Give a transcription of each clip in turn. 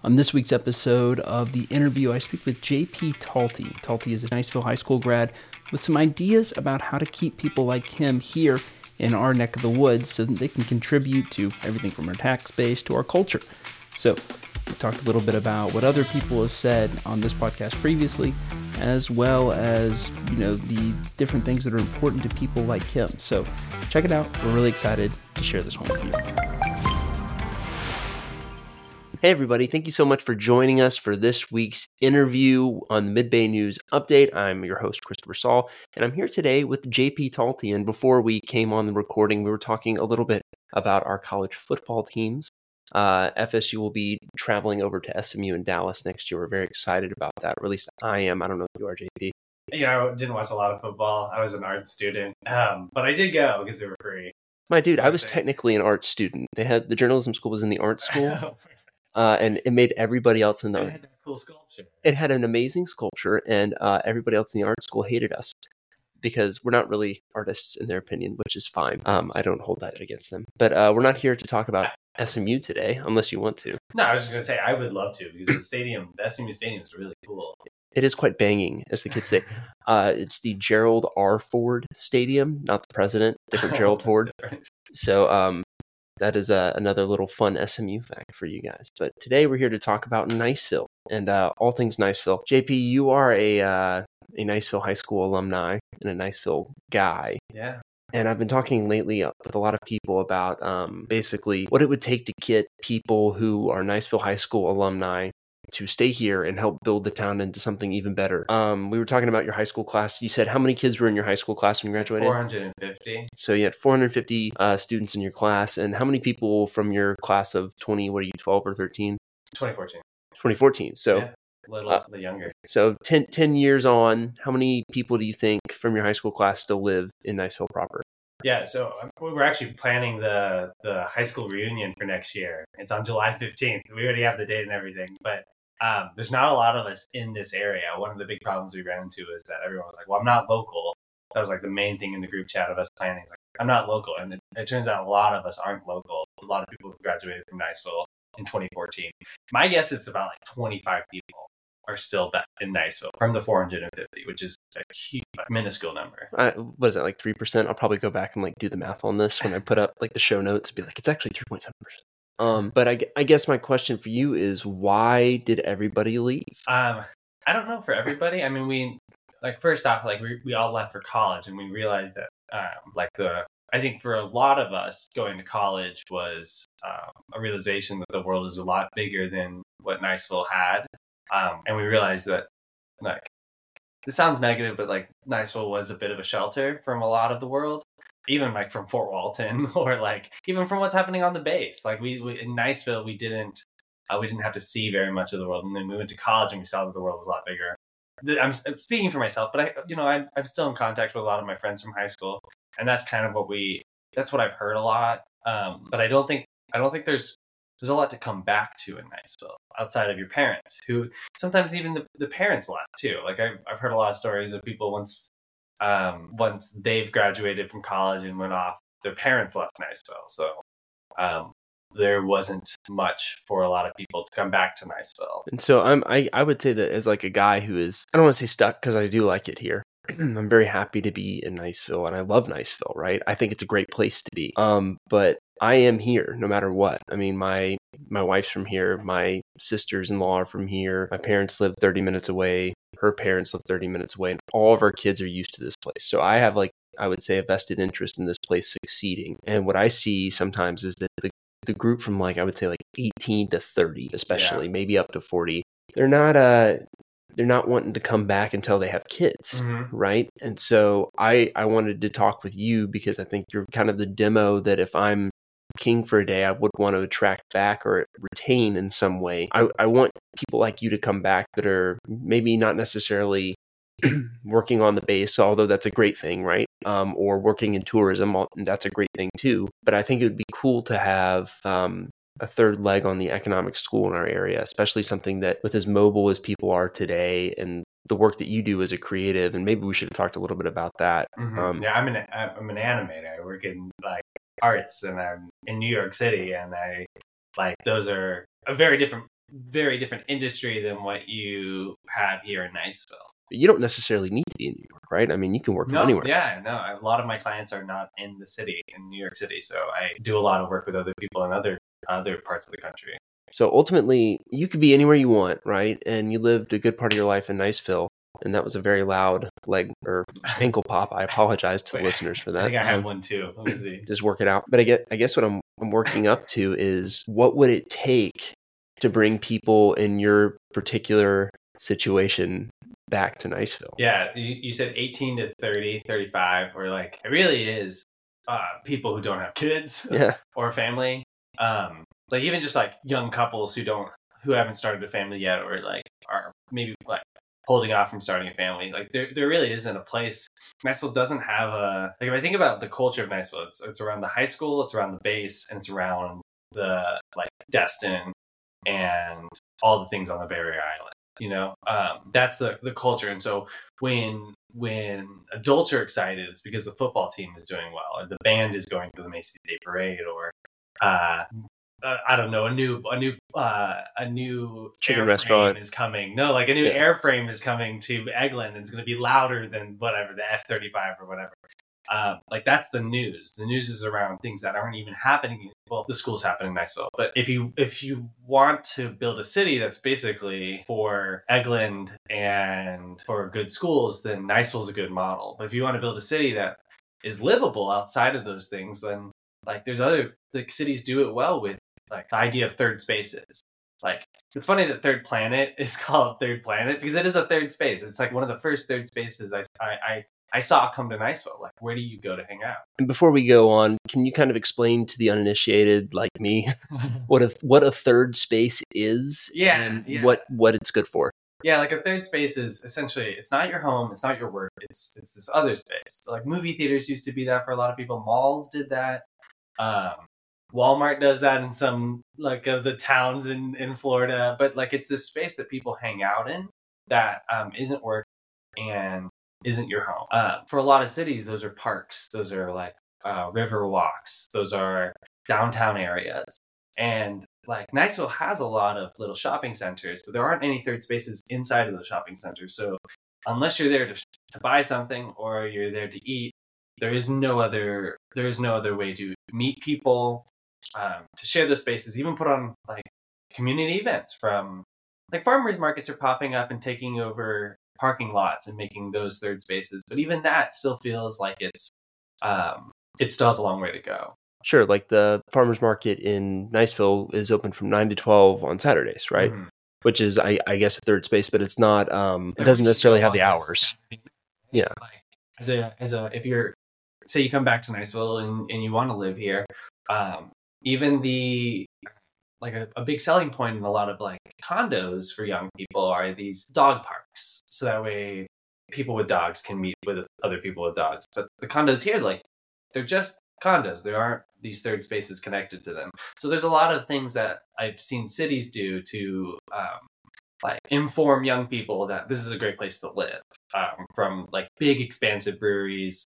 On this week's episode of The Interview, I speak with JP Talty. Talty is a Niceville High School grad with some ideas about how to keep people like him here in our neck of the woods so that they can contribute to everything from our tax base to our culture. So we talked a little bit about what other people have said on this podcast previously, as well as, the different things that are important to people like him. So check it out. We're really excited to share this one with you. Hey, everybody. Thank you so much for joining us for this week's interview on the Mid-Bay News Update. I'm your host, Christopher Saul, and I'm here today with JP Talty. And before we came on the recording, we were talking a little bit about our college football teams. FSU will be traveling over to SMU in Dallas next year. We're very excited about that, or at least I am. I don't know if you are, JP. I didn't watch a lot of football. I was an art student, but I did go because they were free. My dude, I was technically an art student. The journalism school was in the art school. And it made everybody else in the... It had that cool sculpture. It had an amazing sculpture, and everybody else in the art school hated us because we're not really artists in their opinion, which is fine. I don't hold that against them. But we're not here to talk about SMU today, unless you want to. No, I was just going to say, I would love to, because the SMU stadium is really cool. It is quite banging, as the kids say. It's the Gerald R. Ford Stadium, not the president, different Gerald Ford. Different. So, that is another little fun SMU fact for you guys. But today we're here to talk about Niceville and all things Niceville. JP, you are a Niceville High School alumni and a Niceville guy. Yeah. And I've been talking lately with a lot of people about basically what it would take to get people who are Niceville High School alumni to stay here and help build the town into something even better. We were talking about your high school class. You said how many kids were in your high school class when you graduated? 450. So you had 450 students in your class. And how many people from your class of 12 or 13? 2014. 2014. So yeah, a little younger. So 10 years on, how many people do you think from your high school class still live in Niceville proper? Yeah, so we're actually planning the high school reunion for next year. It's on July 15th. We already have the date and everything, but there's not a lot of us in this area. One of the big problems we ran into is that everyone was like, well, I'm not local. That was like the main thing in the group chat of us planning. Like, I'm not local. And it turns out a lot of us aren't local. A lot of people who graduated from Niceville in 2014. My guess it's about like 25 people are still back in Niceville from the 450, which is a huge, minuscule number. What is that, like 3%? I'll probably go back and do the math on this when I put up the show notes and be like, it's actually 3.7%. But I guess my question for you is, why did everybody leave? I don't know for everybody. I mean, we first off, we all left for college, and we realized that I think for a lot of us, going to college was a realization that the world is a lot bigger than what Niceville had. And we realized that, this sounds negative, but Niceville was a bit of a shelter from a lot of the world, even from Fort Walton or even from what's happening on the base. We in Niceville, we didn't have to see very much of the world. And then we went to college and we saw that the world was a lot bigger. I'm speaking for myself, but I'm still in contact with a lot of my friends from high school. And that's kind of that's what I've heard a lot. But I don't think there's a lot to come back to in Niceville outside of your parents, who sometimes even the parents left too. I've heard a lot of stories of people once they've graduated from college and went off, their parents left Niceville. So there wasn't much for a lot of people to come back to Niceville. And so I would say that as a guy who is, I don't want to say stuck because I do like it here. I'm very happy to be in Niceville and I love Niceville, right? I think it's a great place to be. But I am here no matter what. I mean, my wife's from here. My sisters-in-law are from here. My parents live 30 minutes away. Her parents live 30 minutes away. And all of our kids are used to this place. So I have I would say a vested interest in this place succeeding. And what I see sometimes is that the group from I would say 18 to 30, especially, maybe up to 40, they're not wanting to come back until they have kids, right? And so I wanted to talk with you because I think you're kind of the demo that if I'm king for a day, I would want to attract back or retain in some way. I want people like you to come back that are maybe not necessarily working on the base, although that's a great thing, right? Or working in tourism, and that's a great thing too. But I think it would be cool to have a third leg on the economic school in our area, especially something that with as mobile as people are today and the work that you do as a creative. And maybe we should have talked a little bit about that. I'm an animator. I work in arts and I'm in New York City, and those are a very different very different industry than what you have here in Niceville. You don't necessarily need to be in New York, right? I mean, you can work from anywhere. A lot of my clients are not in the city, in New York City, so I do a lot of work with other people in other parts of the country. So ultimately, you could be anywhere you want, right? And you lived a good part of your life in Niceville, and that was a very loud leg or ankle pop. I apologize to the listeners for that. I think I have one too. Let me see. Just work it out. But I guess what I'm working up to is, what would it take to bring people in your particular situation back to Niceville? Yeah, you said 18 to 30, 35, or like it really is people who don't have kids or family. Like even just like young couples who haven't started a family yet, or like are maybe like holding off from starting a family. Like there really isn't a place. Niceville doesn't have like if I think about the culture of Niceville, it's around the high school, it's around the base, and it's around the like Destin and all the things on the Bay Area Island. That's the culture. And so when adults are excited, it's because the football team is doing well, or the band is going to the Macy's Day Parade, or I don't know, a new chicken restaurant is coming. No, like a new airframe is coming to Eglin, and it's going to be louder than whatever, the F-35 or whatever. Like that's the news. The news is around things that aren't even happening. Well, the school's happening in Niceville, but if you want to build a city that's basically for Eglin and for good schools, then Niceville's a good model. But if you want to build a city that is livable outside of those things, then like there's other like cities do it well with like the idea of third spaces. Like it's funny that Third Planet is called Third Planet because it is a third space. It's like one of the first third spaces I saw come to Niceville. Like, where do you go to hang out? And before we go on, can you kind of explain to the uninitiated like me what a third space is? And what it's good for? Yeah, like a third space is essentially, it's not your home, it's not your work, it's this other space. So like movie theaters used to be that for a lot of people. Malls did that. Walmart does that in some like of the towns in Florida, but like it's this space that people hang out in that isn't work and isn't your home. For a lot of cities, those are parks, those are like river walks, those are downtown areas, and like Niceville has a lot of little shopping centers, but there aren't any third spaces inside of the shopping centers. So unless you're there to buy something or you're there to eat, there is no other way to meet people, to share those spaces, even put on like community events. From like farmers markets are popping up and taking over parking lots and making those third spaces, but even that still feels like it still has a long way to go. Sure, like the farmers market in Niceville is open from 9 to 12 on Saturdays, right? Mm-hmm. Which is, I guess, a third space, but it's not. It doesn't necessarily have the hours. Yeah. Like, if you're, say you come back to Niceville and you want to live here, even like a big selling point in a lot of like condos for young people are these dog parks. So that way people with dogs can meet with other people with dogs. But the condos here, like they're just condos. There aren't these third spaces connected to them. So there's a lot of things that I've seen cities do to like inform young people that this is a great place to live, from like big expansive breweries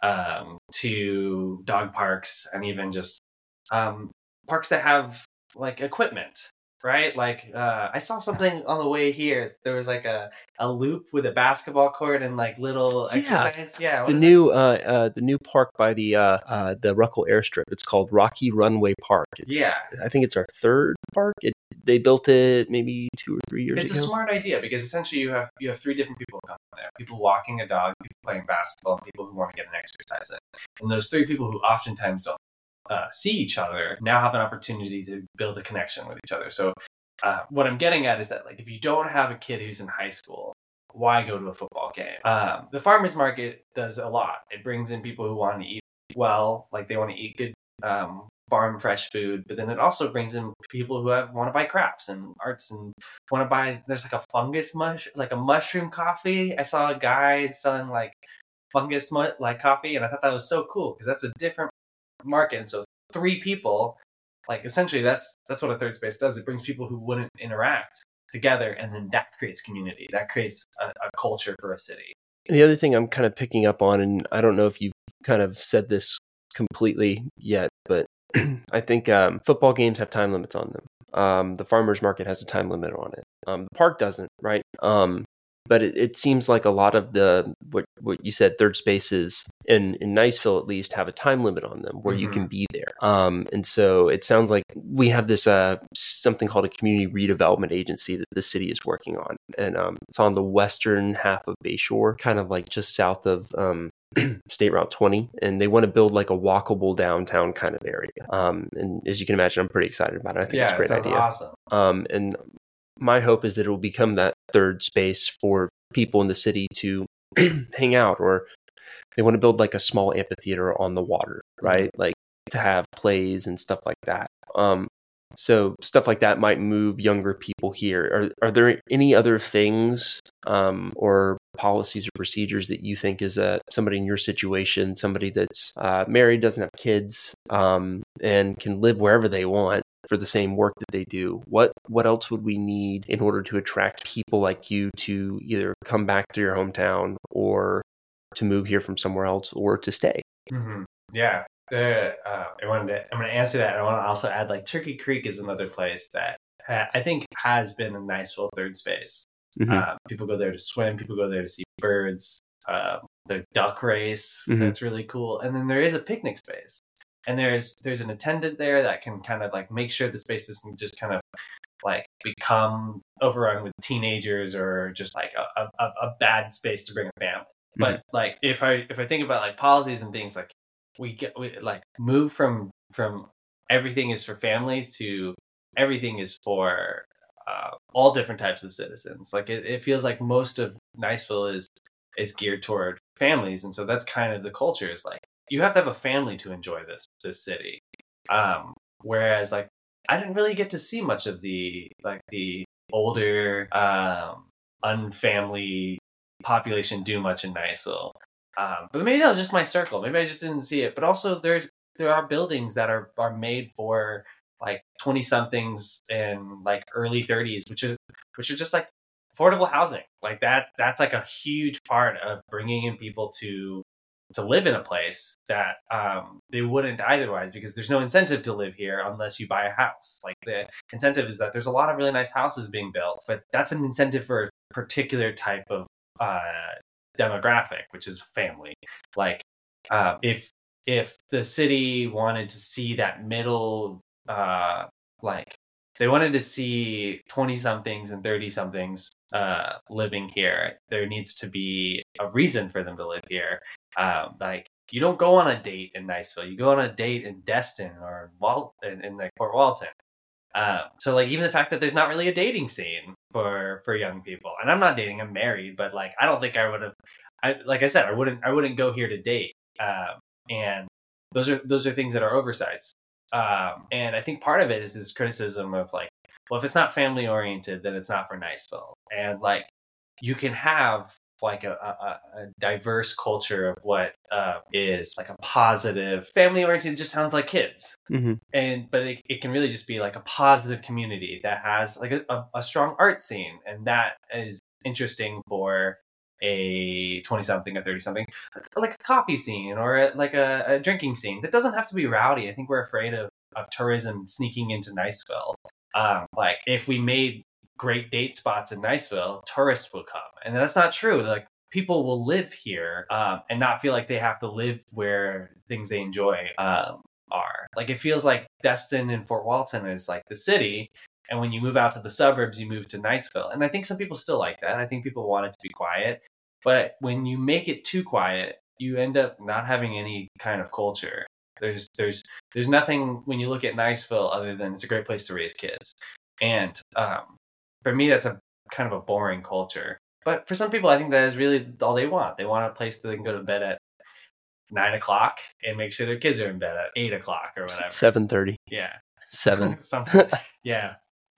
to dog parks, and even just parks that have like equipment, right? Like I saw something on the way here. There was like a loop with a basketball court and like little exercise. Yeah, the new park by the Ruckle Airstrip. It's called Rocky Runway Park. I think it's our third park. They built it maybe 2 or 3 years ago. It's a smart idea because essentially you have 3 different people coming there: people walking a dog, people playing basketball, and people who want to get an exercise in. And those 3 people who oftentimes don't see each other now have an opportunity to build a connection with each other. So what I'm getting at is that like if you don't have a kid who's in high school, why go to a football game? The farmers market does a lot. It brings in people who want to eat well, like they want to eat good farm fresh food, but then it also brings in people who want to buy crafts and arts and want to buy. There's like a mushroom coffee. I saw a guy selling like fungus like coffee, and I thought that was so cool because that's a different market. And so 3 people, like essentially that's what a third space does. It brings people who wouldn't interact together, and then that creates community. That creates a culture for a city. And the other thing I'm kind of picking up on, and I don't know if you've kind of said this completely yet, but I think football games have time limits on them. The farmers market has a time limit on it. The park doesn't, right? But it seems like a lot of the what you said, third spaces in Niceville at least have a time limit on them where you can be there. And so it sounds like we have this something called a community redevelopment agency that the city is working on, and it's on the western half of Bayshore, kind of like just south of State Route 20, and they want to build like a walkable downtown kind of area. And as you can imagine, I'm pretty excited about it. I think it's a great idea. Awesome. And my hope is that it will become that third space for people in the city to hang out, or they want to build like a small amphitheater on the water, right? Like to have plays and stuff like that. So stuff like that might move younger people here. Are there any other things or policies or procedures that you think is somebody in your situation, somebody that's married, doesn't have kids, and can live wherever they want for the same work that they do? What else would we need in order to attract people like you to either come back to your hometown or to move here from somewhere else or to stay? Mm-hmm. Yeah. I'm going to answer that. I want to also add, like, Turkey Creek is another place that I think has been a Niceville third space. People go there to swim. People go there to see birds. The duck race, that's really cool. And then there is a picnic space. And there's an attendant there that can kind of like make sure the space doesn't just kind of like become overrun with teenagers or just like a bad space to bring a family. But like if I think about like policies and things, like we like move from everything is for families to everything is for all different types of citizens. Like it feels like most of Niceville is geared toward families, and so that's kind of the culture. Is like you have to have a family to enjoy this city. Whereas like I didn't really get to see much of the older unfamily population do much in Niceville. But maybe that was just my circle. Maybe I just didn't see it. But also there are buildings that are made for like 20 somethings in like early 30s, which are just like affordable housing. Like that's like a huge part of bringing in people to live in a place that they wouldn't otherwise, because there's no incentive to live here unless you buy a house. Like the incentive is that there's a lot of really nice houses being built, but that's an incentive for a particular type of demographic, which is family. Like if the city wanted to see that middle, like they wanted to see 20 somethings and 30 somethings living here, there needs to be a reason for them to live here. Like you don't go on a date in Niceville, you go on a date in Destin or in like Port Walton. So like even the fact that there's not really a dating scene for young people, and I'm not dating, I'm married, but like I don't think I would have. Like I said, I wouldn't go here to date. And those are things that are oversights. And I think part of it is this criticism of like, well, if it's not family oriented, then it's not for Niceville. And like you can have like a diverse culture of what is like a positive family oriented. Just sounds like kids. But it can really just be like a positive community that has like a strong art scene, and that is interesting for a 20 something or 30 something, like a coffee scene or a drinking scene that doesn't have to be rowdy. I think we're afraid of tourism sneaking into Niceville. Like if we made great date spots in Niceville, tourists will come, and that's not true. Like people will live here and not feel like they have to live where things they enjoy are. Like it feels like Destin and Fort Walton is like the city, and when you move out to the suburbs, you move to Niceville. And I think some people still like that. I think people want it to be quiet. But when you make it too quiet, you end up not having any kind of culture. There's nothing when you look at Niceville other than it's a great place to raise kids. And for me, that's a kind of a boring culture. But for some people, I think that is really all they want. They want a place that they can go to bed at 9 o'clock and make sure their kids are in bed at 8 o'clock or whatever. 7:30. Yeah. 7. Something. Yeah.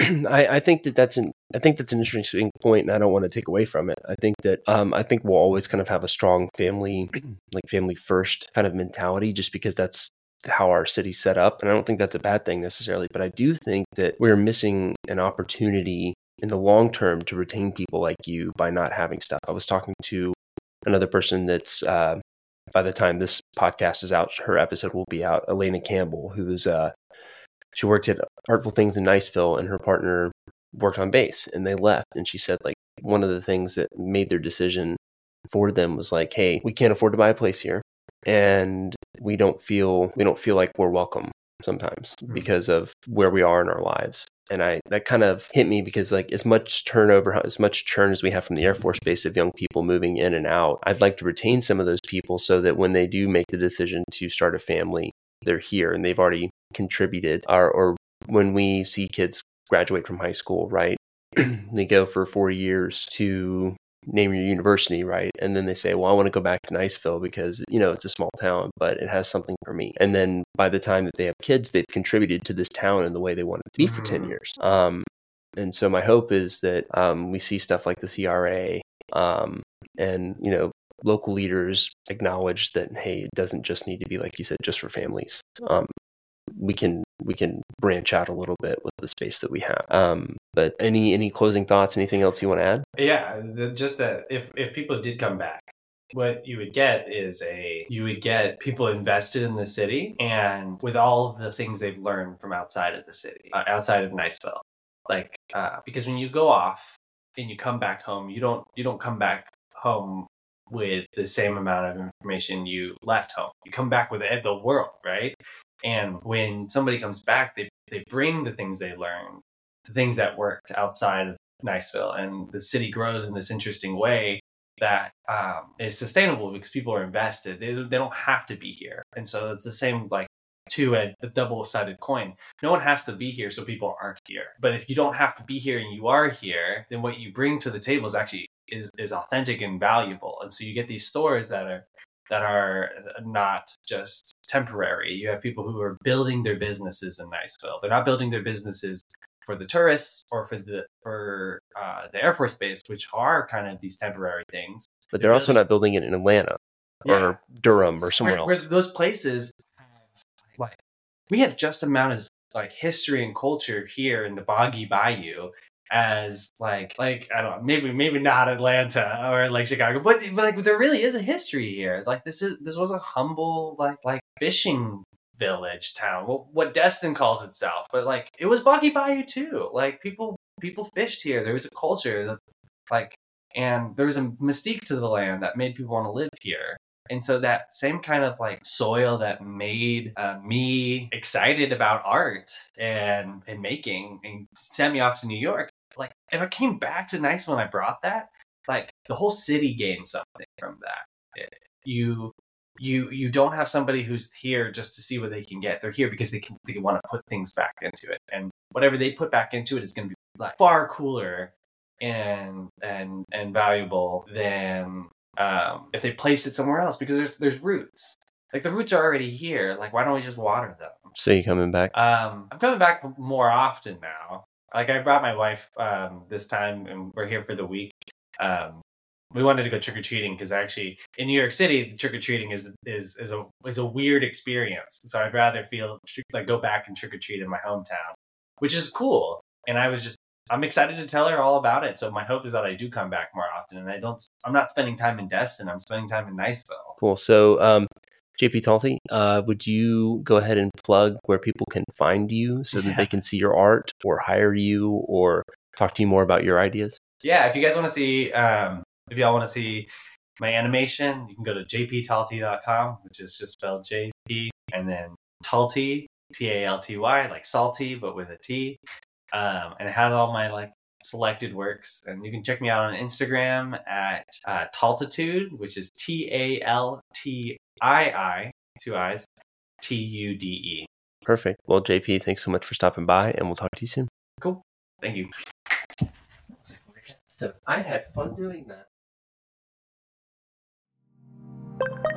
I think that's an interesting point, and I don't want to take away from it. I think that I think we'll always kind of have a strong family, like family first kind of mentality, just because that's how our city's set up. And I don't think that's a bad thing necessarily, but I do think that we're missing an opportunity in the long term to retain people like you by not having stuff. I was talking to another person that's by the time this podcast is out, her episode will be out. Elena Campbell, who's she worked at Artful Things in Niceville, and her partner worked on bass, and they left. And she said, like, one of the things that made their decision for them was like, hey, we can't afford to buy a place here, and we don't feel like we're welcome sometimes because of where we are in our lives. And that kind of hit me because, like, as much churn as we have from the Air Force Base of young people moving in and out, I'd like to retain some of those people so that when they do make the decision to start a family, they're here and they've already contributed. Or when we see kids graduate from high school, right? They go for 4 years to name your university, right? And then they say, well, I want to go back to Niceville because, it's a small town, but it has something for me. And then by the time that they have kids, they've contributed to this town in the way they want it to be for 10 years. And so my hope is that we see stuff like the CRA and, local leaders acknowledge that, hey, it doesn't just need to be, like you said, just for families. We can branch out a little bit with the space that we have. But any closing thoughts? Anything else you want to add? Yeah, just that if people did come back, what you would get is people invested in the city and with all of the things they've learned from outside of the city, outside of Niceville. Like, because when you go off and you come back home, you don't come back home with the same amount of information you left home. You come back with the world, right? And when somebody comes back, they bring the things they learned, the things that worked outside of Niceville, and the city grows in this interesting way that is sustainable because people are invested. They don't have to be here. And so it's the same, like, a double-sided coin. No one has to be here, so people aren't here. But if you don't have to be here and you are here, then what you bring to the table is actually is authentic and valuable. And so you get these stores that are not just temporary. You have people who are building their businesses in Niceville. They're not building their businesses for the tourists or for the Air Force Base, which are kind of these temporary things. But they're also not building it in Atlanta or Durham or somewhere else. Where those places, like, we have just amount of, like, history and culture here in the Boggy Bayou as like I don't know, maybe not Atlanta or like Chicago, but like there really is a history here. Like this was a humble like fishing village town. Well, what Destin calls itself, but like it was Boggy Bayou too. Like people fished here. There was a culture that, like, and there was a mystique to the land that made people want to live here. And so that same kind of like soil that made me excited about art and making and sent me off to New York. Like, if I came back to Niceville and I brought that, like, the whole city gained something from that. You don't have somebody who's here just to see what they can get. They're here because they want to put things back into it, and whatever they put back into it is going to be like far cooler and valuable than if they placed it somewhere else, because there's roots. Like, the roots are already here. Like, why don't we just water them? So you coming back? I'm coming back more often now. Like, I brought my wife this time, and we're here for the week. We wanted to go trick or treating because actually in New York City, trick or treating is a weird experience. So I'd rather go back and trick or treat in my hometown, which is cool. And I'm excited to tell her all about it. So my hope is that I do come back more often, and I'm not spending time in Destin. I'm spending time in Niceville. Cool. So, JP Talty, would you go ahead and plug where people can find you so that they can see your art or hire you or talk to you more about your ideas? Yeah, if you guys want to see, if y'all want to see my animation, you can go to jptalty.com, which is just spelled JP, and then Talty, Talty, like salty, but with a T. And it has all my like selected works. And you can check me out on Instagram at Taltitude, which is TALTII, 2 I's, TUDE. Perfect. Well, JP, thanks so much for stopping by, and we'll talk to you soon. Cool. Thank you. So I had fun doing that.